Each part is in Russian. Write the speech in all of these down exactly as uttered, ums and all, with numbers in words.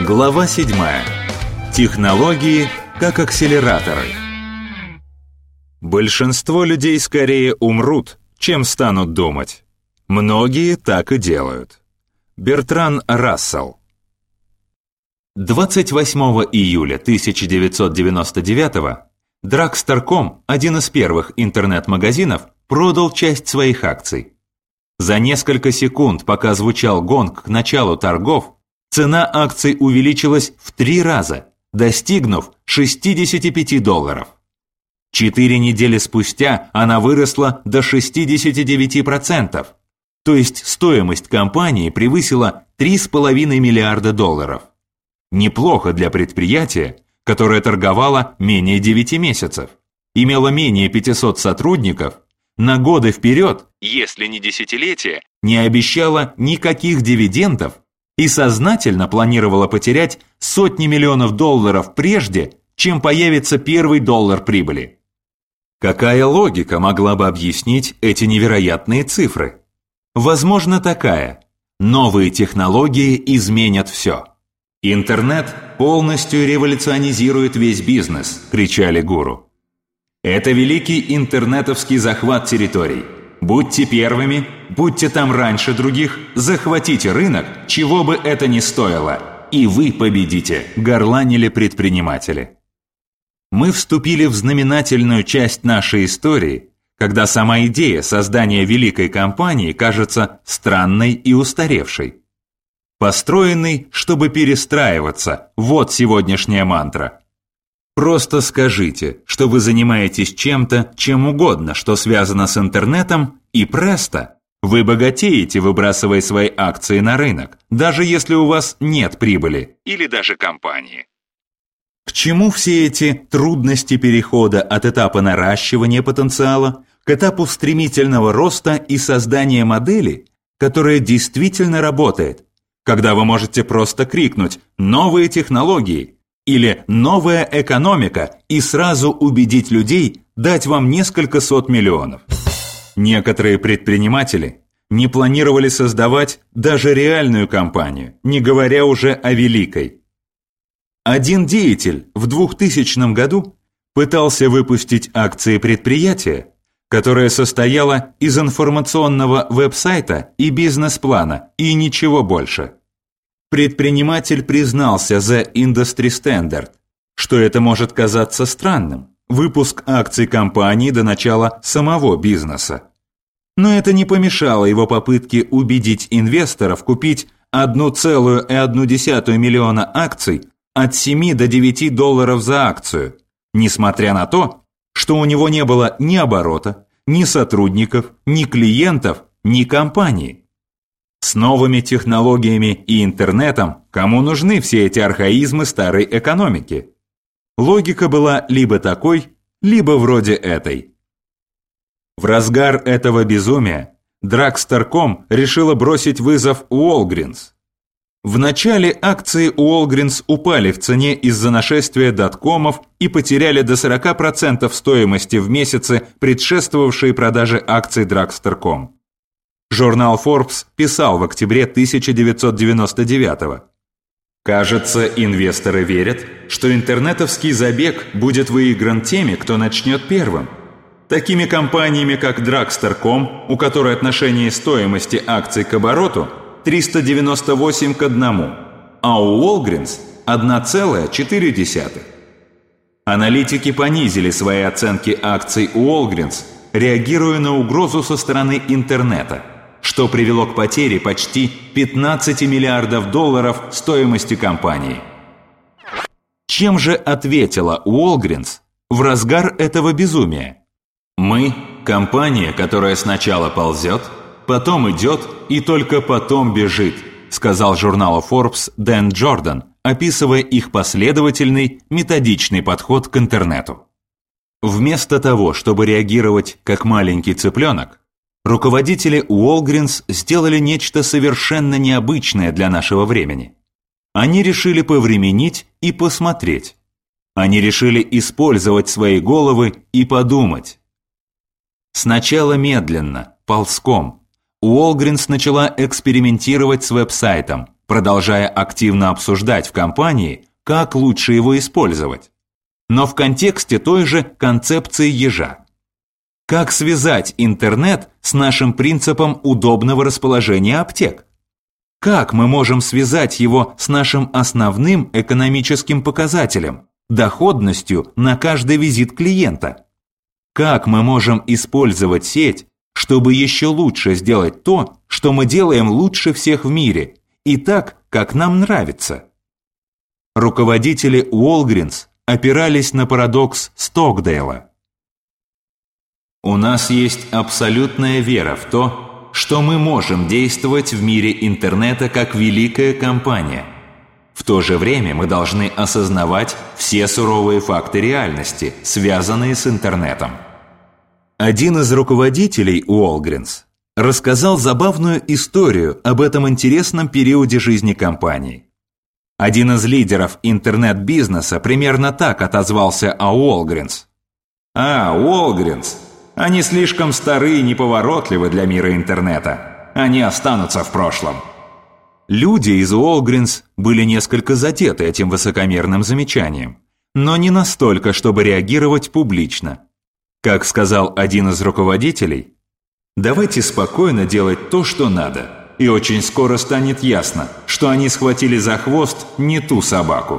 Глава седьмая. Технологии как акселераторы. Большинство людей скорее умрут, чем станут думать. Многие так и делают. Бертран Рассел. двадцать восьмого июля тысяча девятьсот девяносто девятого Dragster точка ком, один из первых интернет-магазинов, продал часть своих акций. За несколько секунд, пока звучал гонг к началу торгов, цена акций увеличилась в три раза, достигнув шестидесяти пяти долларов. Четыре недели спустя она выросла до шестидесяти девяти процентов, то есть стоимость компании превысила три с половиной миллиарда долларов. Неплохо для предприятия, которое торговало менее девяти месяцев, имело менее пятисот сотрудников, на годы вперед, если не десятилетия, не обещало никаких дивидендов и сознательно планировала потерять сотни миллионов долларов прежде, чем появится первый доллар прибыли. Какая логика могла бы объяснить эти невероятные цифры? Возможно, такая: новые технологии изменят все. «Интернет полностью революционизирует весь бизнес», – кричали гуру. Это великий интернетовский захват территорий. Будьте первыми, будьте там раньше других, захватите рынок, чего бы это ни стоило, и вы победите, горланили предприниматели. Мы вступили в знаменательную часть нашей истории, когда сама идея создания великой компании кажется странной и устаревшей. Построенный, чтобы перестраиваться, вот сегодняшняя мантра. Просто скажите, что вы занимаетесь чем-то, чем угодно, что связано с интернетом, и престо, вы богатеете, выбрасывая свои акции на рынок, даже если у вас нет прибыли или даже компании. К чему все эти трудности перехода от этапа наращивания потенциала к этапу стремительного роста и создания модели, которая действительно работает, когда вы можете просто крикнуть «новые технологии» или «новая экономика» и сразу убедить людей дать вам несколько сот миллионов? Некоторые предприниматели не планировали создавать даже реальную компанию, не говоря уже о великой. Один деятель в двухтысячном году пытался выпустить акции предприятия, которое состояло из информационного веб-сайта и бизнес-плана, и ничего больше. Предприниматель признался The Industry Standard, что это может казаться странным, выпуск акций компании до начала самого бизнеса. Но это не помешало его попытке убедить инвесторов купить одну целую одну десятую миллиона акций от семи до девяти долларов за акцию, несмотря на то, что у него не было ни оборота, ни сотрудников, ни клиентов, ни компании. С новыми технологиями и интернетом кому нужны все эти архаизмы старой экономики? Логика была либо такой, либо вроде этой. В разгар этого безумия Dragster точка ком решила бросить вызов Walgreens. Вначале акции Walgreens упали в цене из-за нашествия доткомов и потеряли до сорока процентов стоимости в месяцы, предшествовавшие продаже акций Dragster точка ком. Журнал Forbes писал в октябре тысяча девятьсот девяносто девятого. Кажется, инвесторы верят, что интернетовский забег будет выигран теми, кто начнет первым. Такими компаниями, как Dragster точка ком, у которой отношение стоимости акций к обороту триста девяносто восемь к одному, а у Walgreens одна целая четыре десятых. Аналитики понизили свои оценки акций у Walgreens, реагируя на угрозу со стороны интернета, что привело к потере почти пятнадцати миллиардов долларов стоимости компании. Чем же ответила Walgreens в разгар этого безумия? Мы – компания, которая сначала ползет, потом идет и только потом бежит, сказал журналу Forbes Дэн Джордан, описывая их последовательный, методичный подход к интернету. Вместо того, чтобы реагировать как маленький цыпленок, руководители Walgreens сделали нечто совершенно необычное для нашего времени. Они решили повременить и посмотреть. Они решили использовать свои головы и подумать. Сначала медленно, ползком, Walgreens начала экспериментировать с веб-сайтом, продолжая активно обсуждать в компании, как лучше его использовать. Но в контексте той же концепции ежа. Как связать интернет с нашим принципом удобного расположения аптек? Как мы можем связать его с нашим основным экономическим показателем – доходностью на каждый визит клиента? Как мы можем использовать сеть, чтобы еще лучше сделать то, что мы делаем лучше всех в мире, и так, как нам нравится? Руководители Walgreens опирались на парадокс Стокдейла. У нас есть абсолютная вера в то, что мы можем действовать в мире интернета как великая компания. В то же время мы должны осознавать все суровые факты реальности, связанные с интернетом. Один из руководителей Walgreens рассказал забавную историю об этом интересном периоде жизни компании. Один из лидеров интернет-бизнеса примерно так отозвался о Walgreens. «А, Walgreens, они слишком стары и неповоротливы для мира интернета. Они останутся в прошлом». Люди из Walgreens были несколько задеты этим высокомерным замечанием, но не настолько, чтобы реагировать публично. Как сказал один из руководителей, «Давайте спокойно делать то, что надо, и очень скоро станет ясно, что они схватили за хвост не ту собаку».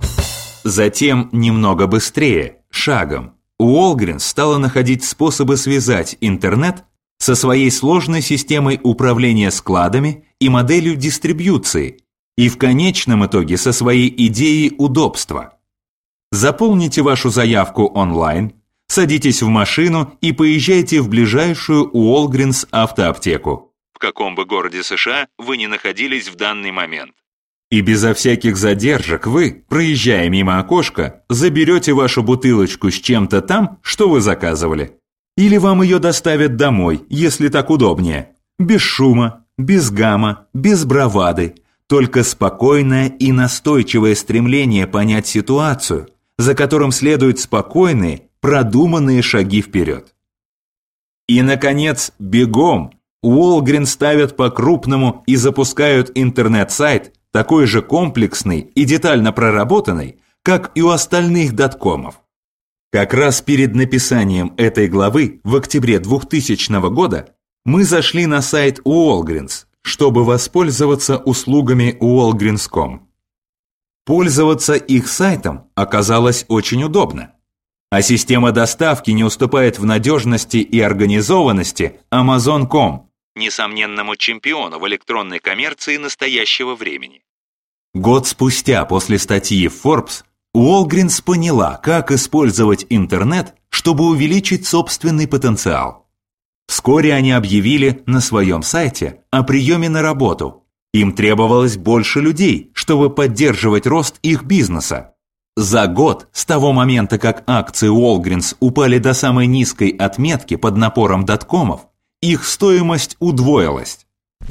Затем, немного быстрее, шагом, Walgreens стала находить способы связать интернет со своей сложной системой управления складами и моделью дистрибьюции, и в конечном итоге со своей идеей удобства. Заполните вашу заявку онлайн, садитесь в машину и поезжайте в ближайшую Walgreens автоаптеку, в каком бы городе США вы ни находились в данный момент. И безо всяких задержек вы, проезжая мимо окошка, заберете вашу бутылочку с чем-то там, что вы заказывали. Или вам ее доставят домой, если так удобнее. Без шума, без гамма, без бравады. Только спокойное и настойчивое стремление понять ситуацию, за которым следуют спокойные, продуманные шаги вперед. И, наконец, бегом, Walgreens ставят по-крупному и запускают интернет-сайт, такой же комплексный и детально проработанный, как и у остальных доткомов. Как раз перед написанием этой главы в октябре двухтысячного года мы зашли на сайт Walgreens, чтобы воспользоваться услугами Walgreens точка ком. Пользоваться их сайтом оказалось очень удобно. А система доставки не уступает в надежности и организованности Amazon точка ком, несомненному чемпиону в электронной коммерции настоящего времени. Год спустя после статьи в Forbes Walgreens поняла, как использовать интернет, чтобы увеличить собственный потенциал. Вскоре они объявили на своем сайте о приеме на работу. Им требовалось больше людей, чтобы поддерживать рост их бизнеса. За год, с того момента, как акции Walgreens упали до самой низкой отметки под напором доткомов, их стоимость удвоилась.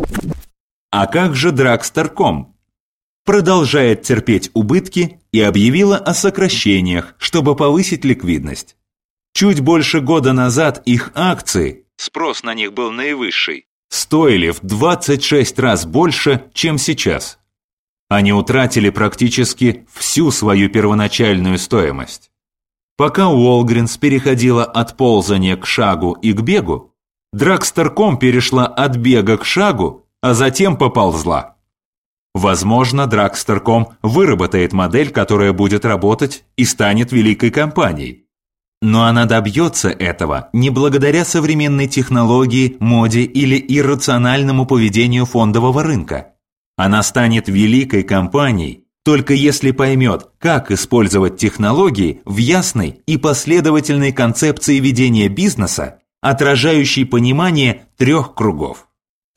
А как же Drugstore точка ком? Продолжает терпеть убытки и объявила о сокращениях, чтобы повысить ликвидность. Чуть больше года назад их акции, спрос на них был наивысший, стоили в двадцать шесть раз больше, чем сейчас. Они утратили практически всю свою первоначальную стоимость. Пока Walgreens переходила от ползания к шагу и к бегу, Drugstore точка ком перешла от бега к шагу, а затем поползла. Возможно, Drugstore точка ком выработает модель, которая будет работать и станет великой компанией. Но она добьется этого не благодаря современной технологии, моде или иррациональному поведению фондового рынка. Она станет великой компанией, только если поймет, как использовать технологии в ясной и последовательной концепции ведения бизнеса, отражающей понимание трех кругов.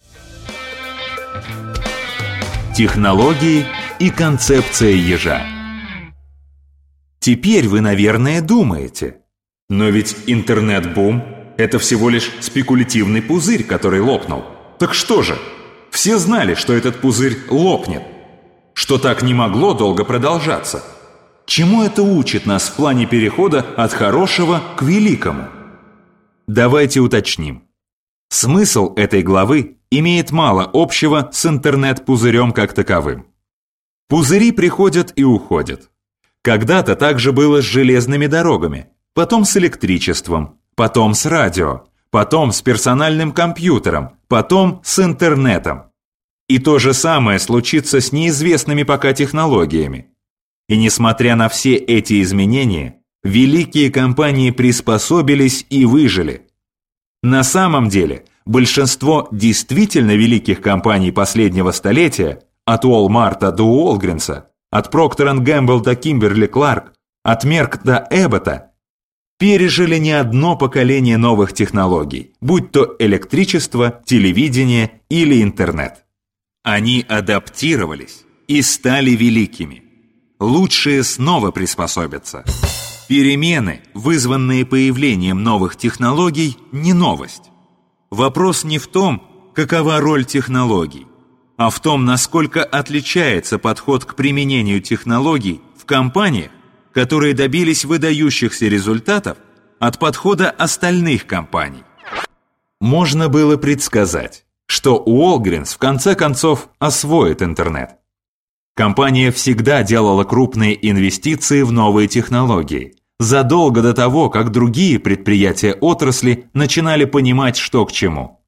Технологии и концепция ежа. Теперь вы, наверное, думаете, но ведь интернет-бум – это всего лишь спекулятивный пузырь, который лопнул. Так что же? Все знали, что этот пузырь лопнет, что так не могло долго продолжаться. Чему это учит нас в плане перехода от хорошего к великому? Давайте уточним. Смысл этой главы имеет мало общего с интернет-пузырем как таковым. Пузыри приходят и уходят. Когда-то так же было с железными дорогами, потом с электричеством, потом с радио, потом с персональным компьютером, потом с интернетом. И то же самое случится с неизвестными пока технологиями. И несмотря на все эти изменения, великие компании приспособились и выжили. На самом деле, большинство действительно великих компаний последнего столетия, от Walmart до Walgreens, от Procter энд Gamble до Kimberly-Clark, от Merck до Abbott, пережили не одно поколение новых технологий, будь то электричество, телевидение или интернет. Они адаптировались и стали великими. Лучшие снова приспособятся. Перемены, вызванные появлением новых технологий, не новость. Вопрос не в том, какова роль технологий, а в том, насколько отличается подход к применению технологий в компаниях, которые добились выдающихся результатов, от подхода остальных компаний. Можно было предсказать, что Walgreens в конце концов освоит интернет. Компания всегда делала крупные инвестиции в новые технологии, задолго до того, как другие предприятия отрасли начинали понимать, что к чему.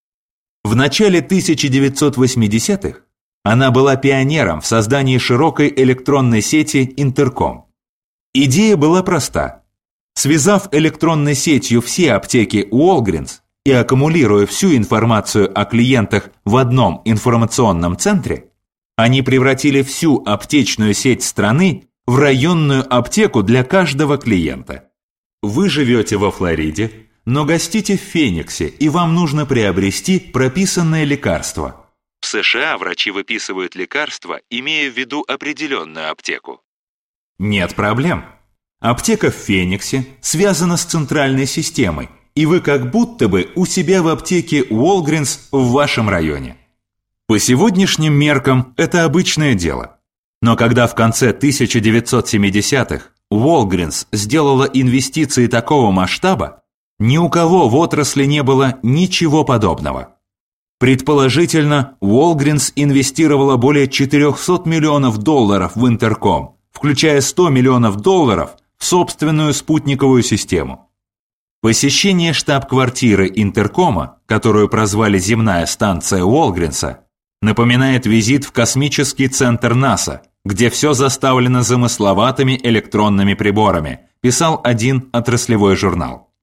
В начале тысяча девятьсот восьмидесятых она была пионером в создании широкой электронной сети Интерком. Идея была проста. Связав электронной сетью все аптеки Walgreens и аккумулируя всю информацию о клиентах в одном информационном центре, они превратили всю аптечную сеть страны в районную аптеку для каждого клиента. Вы живете во Флориде, но гостите в Фениксе, и вам нужно приобрести прописанное лекарство. В США врачи выписывают лекарства, имея в виду определенную аптеку. Нет проблем. Аптека в Фениксе связана с центральной системой, и вы как будто бы у себя в аптеке Walgreens в вашем районе. По сегодняшним меркам это обычное дело. Но когда в конце тысяча девятьсот семидесятых Walgreens сделала инвестиции такого масштаба, ни у кого в отрасли не было ничего подобного. Предположительно, Walgreens инвестировала более четырехсот миллионов долларов в Интерком, включая сто миллионов долларов в собственную спутниковую систему. Посещение штаб-квартиры Интеркома, которую прозвали «Земная станция Уолгринса», напоминает визит в космический центр НАСА, где все заставлено замысловатыми электронными приборами, писал один отраслевой журнал.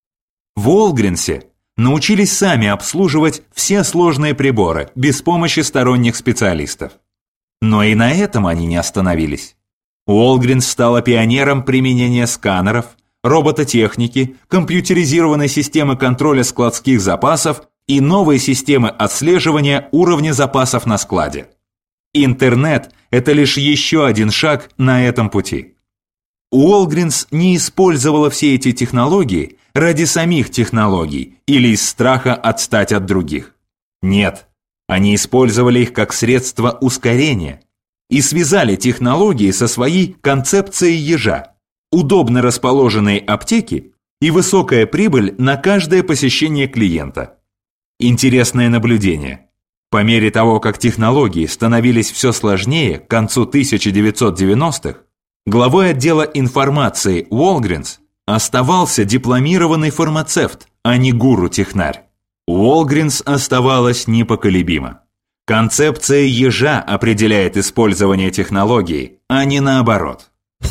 В Уолгринсе научились сами обслуживать все сложные приборы без помощи сторонних специалистов. Но и на этом они не остановились. Walgreens стала пионером применения сканеров, робототехники, компьютеризированной системы контроля складских запасов и новой системы отслеживания уровня запасов на складе. Интернет – это лишь еще один шаг на этом пути. Walgreens не использовала все эти технологии ради самих технологий или из страха отстать от других. Нет, они использовали их как средство ускорения и связали технологии со своей концепцией ежа, удобно расположенные аптеки и высокая прибыль на каждое посещение клиента. Интересное наблюдение. По мере того, как технологии становились все сложнее к концу тысяча девятьсот девяностых, главой отдела информации Walgreens оставался дипломированный фармацевт, а не гуру-технарь. Walgreens оставалась непоколебима. Концепция ежа определяет использование технологий, а не наоборот.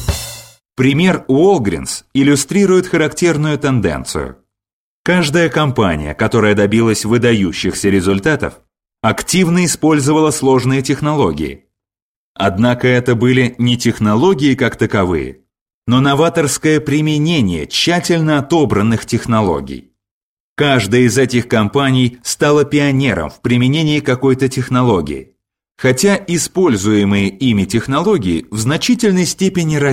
Пример Walgreens иллюстрирует характерную тенденцию. Каждая компания, которая добилась выдающихся результатов, активно использовала сложные технологии. Однако это были не технологии как таковые, но новаторское применение тщательно отобранных технологий. Каждая из этих компаний стала пионером в применении какой-то технологии, хотя используемые ими технологии в значительной степени